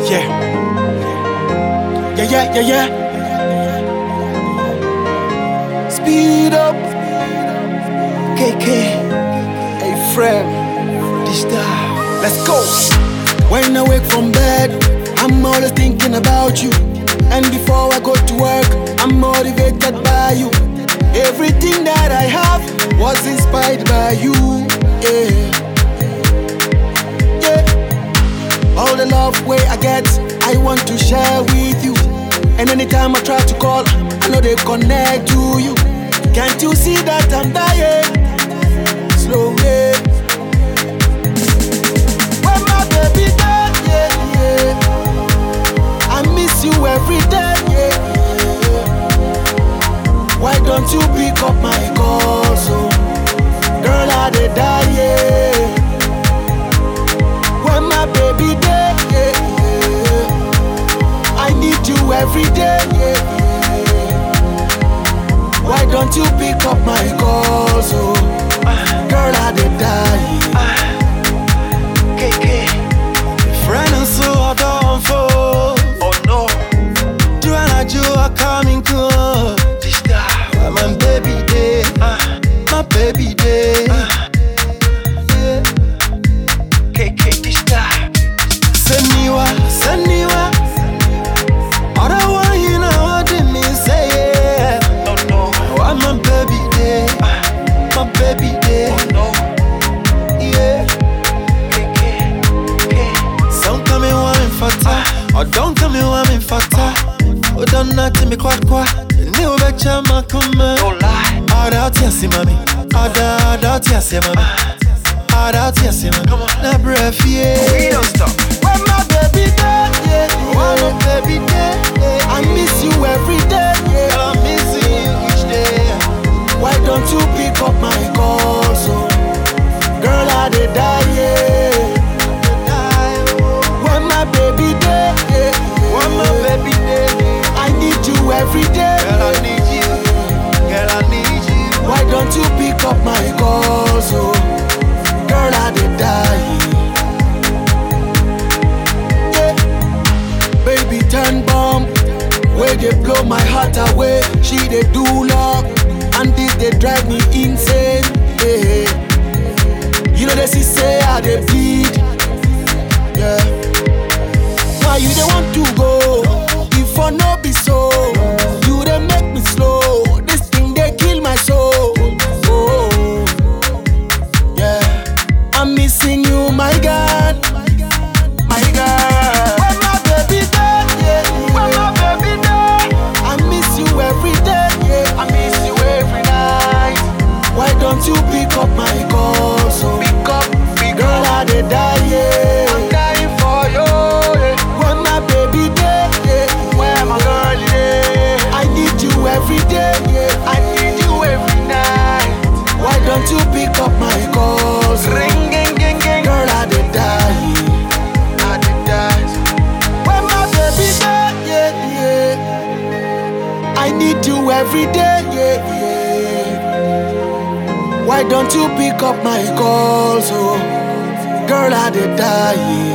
Yeah. Yeah, yeah, yeah, yeah. Speed up. KK. Hey, friend. This time. Let's go. When I wake from bed, I'm always thinking about you. And before I go to work, I'm motivated by you. Everything that I have was inspired by you. Yeah. Yeah. All the love way I get, I want to share with you. And anytime I try to call, I know they connect to you. Can't you see that I'm dying slowly? When my baby died, yeah, yeah. I miss you every day, yeah, yeah. Why don't you pick up my calls, oh? Girl, I did die, yeah. When my baby died, yeah, yeah. I need you every day, yeah, yeah. Why don't you pick up my calls, oh? Girl, I did die. KK. Friend and so I don't fall. Oh no. You and you are coming close. This time. My baby day, my baby day. Yeah. KK, this time. Send me what? Other one you know what did me say, yeah. No, no. Why my baby day, my baby day. Oh no. Yeah. KK. Some tell me why I'm fatter, or don't tell me why I'm fatter. Oh, don't not tell me quite. New betcha my comment. No lie. Hard out, yes, mommy. Hard out, yes, mommy. Hard out, yes, mommy. Come on. Now breath, yeah. We don't stop. When my baby dead, yeah. When my baby dead, yeah. I miss you every day, yeah. I'm missing you each day. Why don't you pick up my calls, oh? Girl, I did die, yeah. When my baby dead, yeah. When my baby dead, I need you every day. girl, I need you. Girl, I need you. Why don't you pick up my calls, oh? Girl, I did die. Yeah. Baby, turn bomb. Where they blow my heart away. She they do love, and this they drive me insane. Yeah. You know they say I they bleed. Yeah. Why you they want to go? If I no be so, you they make me slow. This thing they kill my soul. Oh, yeah. I'm missing you, my God, my God. When my baby died, yeah. When my baby died, I miss you every day, yeah. I miss you every night. Why don't you pick up my calls, oh? Pick up, girl, I did die, yeah. I'm dying for you, yeah. When my baby dead, yeah. Where my girl, yeah. I need you every day, yeah. I need you every night. Why don't you pick up my calls, oh? Ring, ging, ging, ging. Girl, I did die. I did die. When my baby died, yeah, yeah. I need you every day, yeah, yeah. Why don't you pick up my calls, oh? Girl, I did die.